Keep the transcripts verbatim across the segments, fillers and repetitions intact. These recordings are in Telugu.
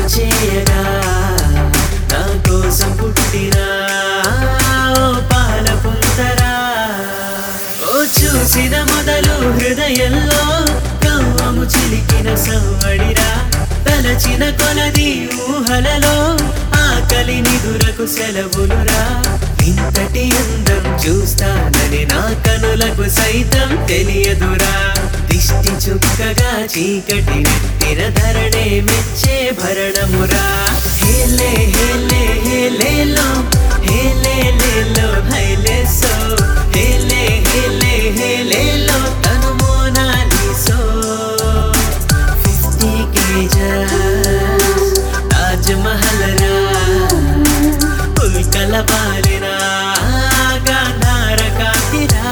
చేయగా నా కోసం పుట్టినా ఓ పాల పుంతరా. ఓ చూసిన మొదలు హృదయంలో కవ్వము చిలికిన సవ్వడిరా. తలచిన కొలది ఊహలలో ఆకలి నిదురకు సెలవులురా. ఇంతటి అందం చూస్తానని నా కనులకు సైతం తెలియదురా. దిష్టి చుక్కగా చీకటి నెత్తిన ధరణే మెచ్చే భరణమురా. హేలే హేలే హేలేలో హేలే లేలో హైలేసో హేలే హేలే హేలేలో తను మోనాలిసో. ఫిఫ్టీ కేజస్ తాజ్ మహల్ రా ఉల్కల బాలిరా గాంధార కాంతిరా.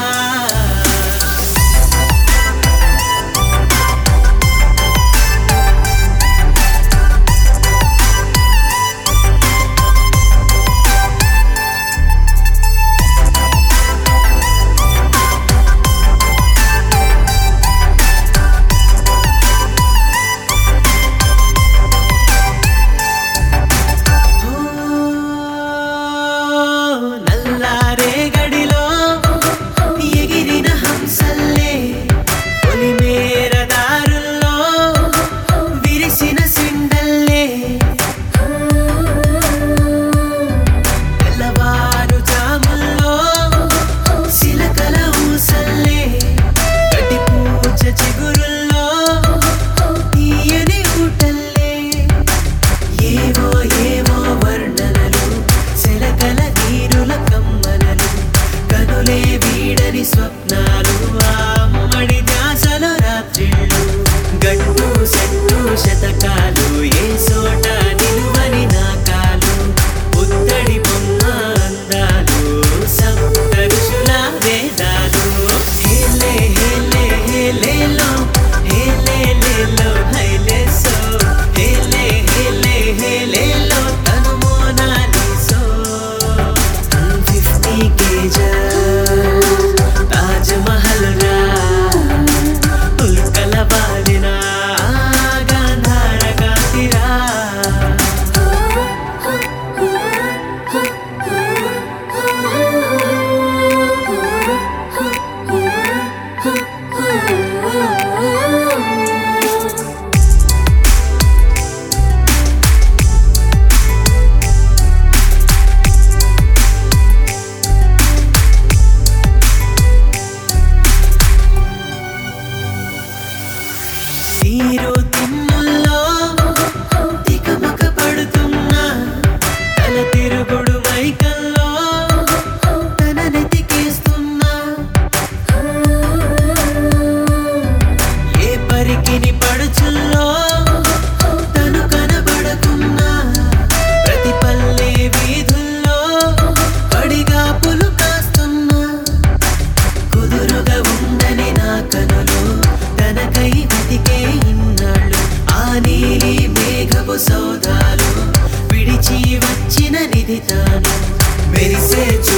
వీడని స్వప్నాలు అమ్మడి ధ్యాసలో రాత్రిళ్ళు. గట్టు సెట్టు శతకాలు ఏ సోట నిలువని నాకాలు. ఉత్తడి బొమ్మ అందాలు సప్త ఋషుల వేదాలు. హేలే హేలే హేలేలో హేలే లేలో హైలేసో హేలే హేలే హేలేలో తను మోనాలిసో. ఫిఫ్టీ కేజస్ తాజ్ మహల్ రా ఉల్కల బాలిరా గాంధార కాంతిరా. తీరు తిమ్ముల్లో తికమక పడుతున్నా తల తిరుగుడు మైకల్లో తన నెతికేస్తున్నా. ఏ పరికిని పడుచుల్లో తను కనబడకున్నా. ప్రతి పల్లె వీధుల్లో పడిగాపులు కాస్తున్నా. కుదురుగా ఉందని నా కనులు తనకై వెతికే ఇన్నాళ్ళు. ఆ నీలి మేఘపు సౌదాలు విడిచి వచ్చిన నిధి తాను. మెరిసే